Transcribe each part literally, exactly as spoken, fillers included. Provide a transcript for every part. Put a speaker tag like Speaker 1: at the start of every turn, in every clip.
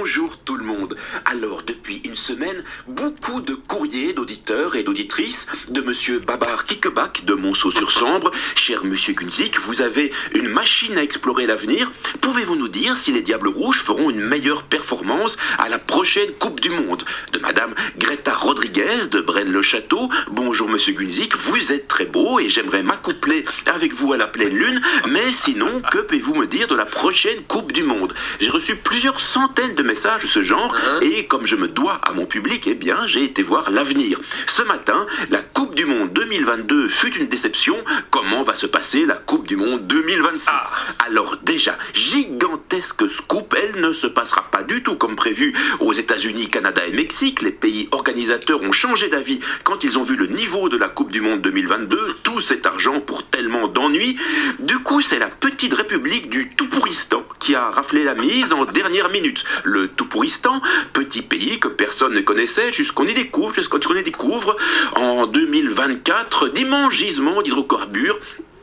Speaker 1: bonjour tout le monde. Alors, depuis une semaine, beaucoup de courriers d'auditeurs et d'auditrices de Monsieur Babar Kikebak de Monceau-sur-Sambre. Cher Monsieur Gunzik, vous avez une machine à explorer l'avenir. Pouvez-vous nous dire si les Diables Rouges feront une meilleure performance à la prochaine Coupe du Monde? De Madame Greta Rodriguez de Braine-le-Château. Bonjour Monsieur Gunzik, vous êtes très beau et j'aimerais m'accoupler avec vous à la pleine lune. Mais sinon, que pouvez-vous me dire de la prochaine Coupe du Monde? J'ai reçu plusieurs centaines de messages de ce genre et comme je me dois à mon public, eh bien, j'ai été voir l'avenir. Ce matin, la Coupe du Monde deux mille vingt-deux fut une déception. Comment va se passer la Coupe du Monde deux mille vingt-six? ah. Alors déjà, gigantesque scoop, elle ne se passera pas du tout comme prévu aux États-Unis, Canada et Mexique. Les pays organisateurs ont changé d'avis quand ils ont vu le niveau de la Coupe du Monde deux mille vingt-deux. Tout cet argent pour tellement d'ennuis. Du coup, c'est la petite république du Toupouristan qui a raflé la mise en dernière minute. Le Toupouristan, petit pays que personne ne connaissait jusqu'on y découvre, jusqu'on y découvre en deux mille vingt-quatre d'immenses gisements d'hydrocarbures.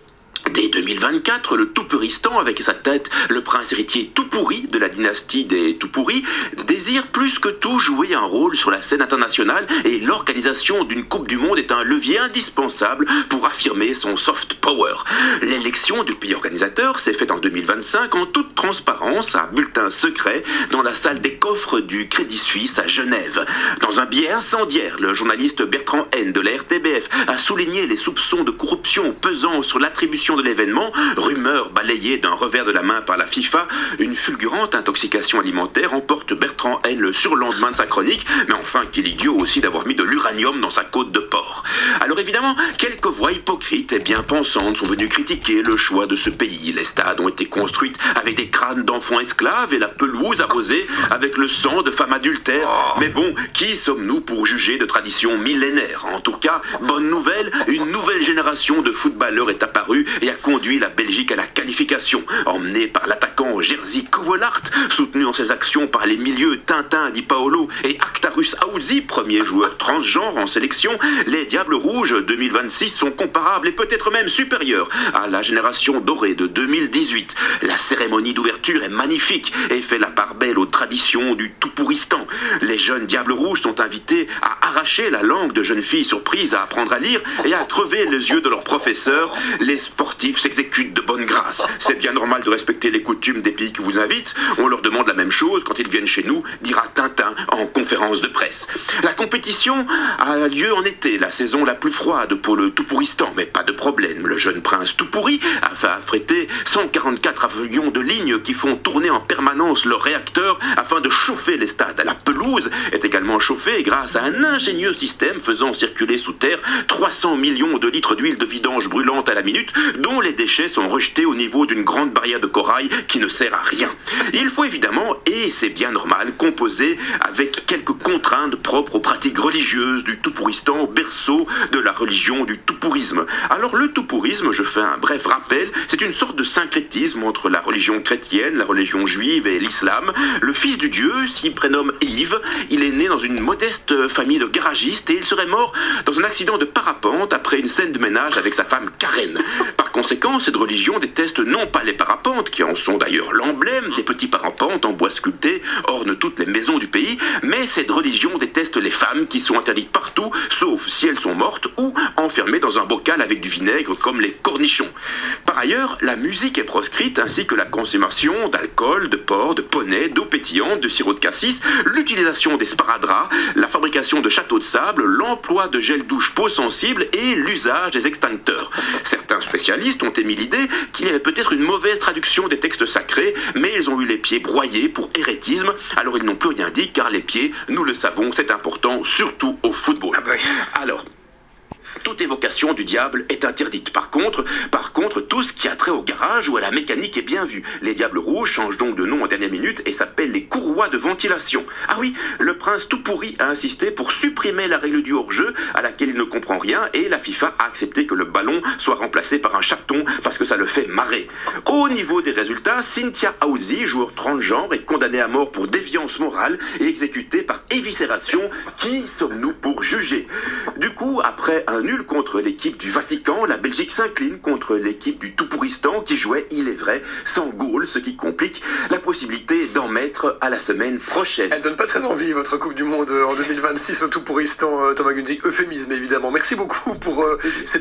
Speaker 1: Dès deux mille vingt-quatre, le Toupouristan, avec sa tête le prince héritier Toupoury de la dynastie des Toupoury, désire plus que tout jouer un rôle sur la scène internationale et l'organisation d'une Coupe du Monde est un levier indispensable pour affirmer son soft power. L'élection du pays organisateur s'est faite en deux mille vingt-cinq en toute transparence à bulletin secret dans la salle des coffres du Crédit Suisse à Genève. Dans un billet incendiaire, le journaliste Bertrand N de la R T B F a souligné les soupçons de corruption pesant sur l'attribution de l'événement, rumeur balayée d'un revers de la main par la FIFA. Une fulgurante intoxication alimentaire emporte Bertrand N le surlendemain de sa chronique, mais enfin quel idiot aussi d'avoir mis de l'uranium dans sa côte de porc. Alors évidemment, quelques voix hypocrites et bien pensantes sont venues critiquer le choix de ce pays. Les stades ont été construits avec des crânes d'enfants esclaves et la pelouse arrosée avec le sang de femmes adultères. Mais bon, qui sommes-nous pour juger de traditions millénaires? En tout cas, bonne nouvelle, une nouvelle génération de footballeurs est apparue et a conduit la Belgique à la qualification. Emmené par l'attaquant Jerzy Kouwelaert, soutenu dans ses actions par les milieux Tintin Di Paolo et Actarus Aouzi, premier joueur transgenre en sélection, les Diables Rouges deux mille vingt-six sont comparables et peut-être même supérieurs à la génération dorée de deux mille dix-huit. La cérémonie d'ouverture est magnifique et fait la part belle aux traditions du Toupouristan. Les jeunes Diables Rouges sont invités à arracher la langue de jeunes filles surprises à apprendre à lire et à crever les yeux de leurs professeurs. Les sportifs s'exécutent de bonne grâce. C'est bien normal de respecter les coutumes des pays qui vous invitent. On leur demande la même chose quand ils viennent chez nous, dira Tintin en conférence de presse. La compétition a lieu en été, la saison la plus froide pour le Toupouristan, mais pas de problème. Le jeune prince Toupoury a fait affréter cent quarante-quatre avions de ligne qui font tourner en permanence leurs réacteurs afin de chauffer les stades. La pelouse est également chauffée grâce à un ingénieux système faisant circuler sous terre trois cents millions de litres d'huile de vidange brûlante à la minute, dont les déchets sont rejetés au niveau d'une grande barrière de corail qui ne sert à rien. Il faut évidemment, et c'est bien normal, composer avec quelques contraintes propres aux pratiques religieuses du Toupouristan, berceau de la religion du toupourisme. Alors le toupourisme, je fais un bref rappel, c'est une sorte de syncrétisme entre la religion chrétienne, la religion juive et l'islam. Le fils du dieu s'y prénomme Yves, il est né dans une modeste famille de garagistes et il serait mort dans un accident de parapente après une scène de ménage avec sa femme Karen. Par conséquent, cette religion déteste non pas les parapentes, qui en sont d'ailleurs l'emblème, des petits parapentes en bois sculpté ornent toutes les maisons du pays, mais cette religion déteste les femmes qui sont interdites partout, sauf si elles sont mortes ou enfermées dans un bocal avec du vinaigre comme les cornichons. Par ailleurs, la musique est proscrite ainsi que la consommation d'alcool, de porc, de poney, d'eau pétillante, de sirop de cassis, l'utilisation des sparadraps, la fabrication de châteaux de sable, l'emploi de gel douche peau sensible et l'usage des extincteurs. Certains spécialistes ont émis l'idée qu'il y avait peut-être une mauvaise traduction des textes sacrés, mais ils ont eu les pieds broyés pour hérétisme, alors ils n'ont plus rien dit car les pieds, nous le savons, c'est important, surtout au football. Ah bah. Alors, toute évocation du diable est interdite. Par contre, par contre, tout ce qui a trait au garage ou à la mécanique est bien vu. Les Diables Rouges changent donc de nom en dernière minute et s'appellent les courroies de ventilation. Ah oui, le prince Toupoury a insisté pour supprimer la règle du hors-jeu à laquelle il ne comprend rien et la FIFA a accepté que le ballon soit remplacé par un chaton parce que ça le fait marrer. Au niveau des résultats, Cynthia Aouzi, joueur transgenre, est condamnée à mort pour déviance morale et exécutée par éviscération. Qui sommes-nous pour juger? Du coup, après un nul contre l'équipe du Vatican. La Belgique s'incline contre l'équipe du Toupouristan qui jouait, il est vrai, sans goal, ce qui complique la possibilité d'en mettre à la semaine prochaine.
Speaker 2: Elle donne pas très envie, votre Coupe du Monde en deux mille vingt-six au Toupouristan, Thomas Gunzik. Euphémisme, évidemment. Merci beaucoup pour euh, cette